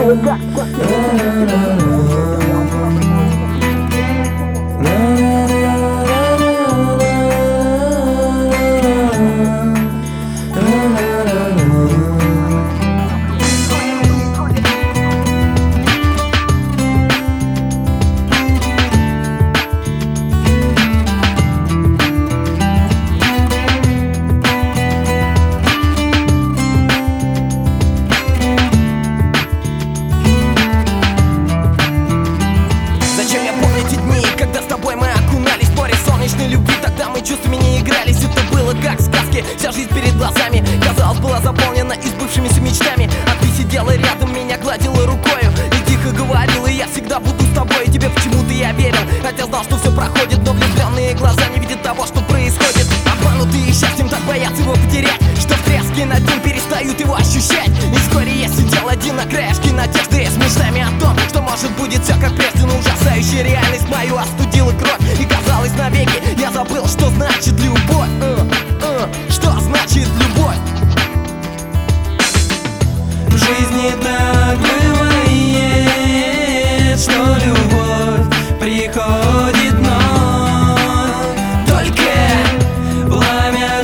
Чувствами не игрались, это было как в сказке. Вся жизнь перед глазами, казалось, была заполнена избывшимися мечтами. А ты сидела рядом, меня гладила рукою и тихо говорила: я всегда буду с тобой. И тебе почему-то я верил, хотя знал, что все проходит. Но влюбленные глаза не видят того, что происходит. Обманутые счастьем так боятся его потерять, что в треске над ним перестают его ощущать. И вскоре я сидел один на краешке надежды, с мечтами о том, что может будет все как прежде. Но ужасающая реальность мою остудила кровь, и казалось навеки я забыл, что значит любовь. Что значит любовь? В жизни так бывает, что любовь приходит вновь. Только пламя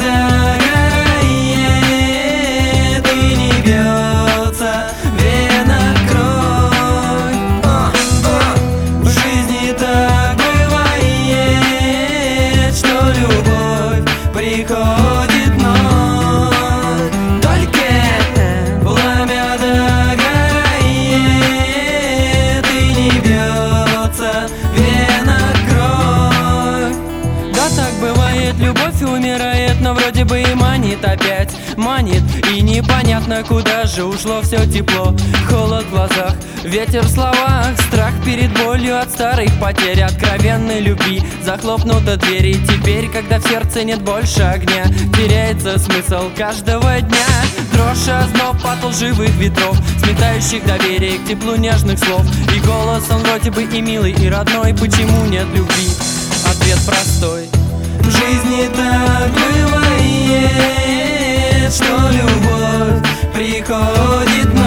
догорает и не бьется вена кровь. В жизни так бывает, что любовь приходит вновь. Только пламя догорает и не бьется вена кровь. Да, так бывает, любовь умирает, но вроде бы и манит опять. Манит, и непонятно, куда же ушло все тепло. Холод в глазах, ветер в словах, страх перед болью от старых потерь, откровенной любви. Захлопнута дверь, и теперь, когда в сердце нет больше огня, теряется смысл каждого дня. Дрожь, озноб от лживых ветров, сметающих доверие к теплу нежных слов. И голос, он вроде бы и милый, и родной. Почему нет любви? Ответ простой. В жизни так бывает, что любовь приходит